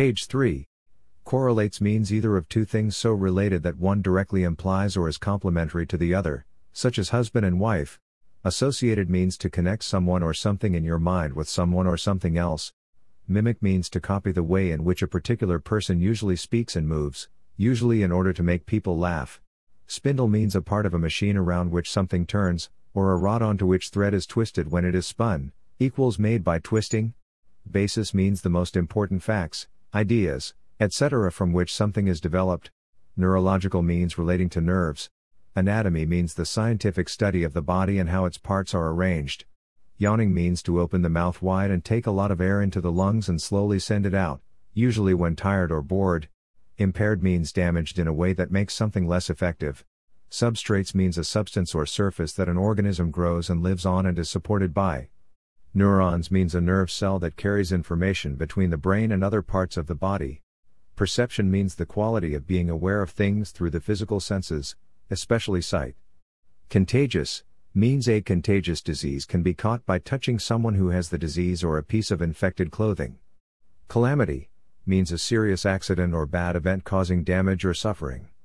Page 3. Correlates means either of two things so related that one directly implies or is complementary to the other, such as husband and wife. Associated means to connect someone or something in your mind with someone or something else. Mimic means to copy the way in which a particular person usually speaks and moves, usually in order to make people laugh. Spindle means a part of a machine around which something turns, or a rod onto which thread is twisted when it is spun, equals made by twisting. Basis means the most important facts, ideas, etc. from which something is developed. Neurological means relating to nerves. Anatomy means the scientific study of the body and how its parts are arranged. Yawning means to open the mouth wide and take a lot of air into the lungs and slowly send it out, usually when tired or bored. Impaired means damaged in a way that makes something less effective. Substrates means a substance or surface that an organism grows and lives on and is supported by. Neurons means a nerve cell that carries information between the brain and other parts of the body. Perception means the quality of being aware of things through the physical senses, especially sight. Contagious means a contagious disease can be caught by touching someone who has the disease or a piece of infected clothing. Calamity means a serious accident or bad event causing damage or suffering.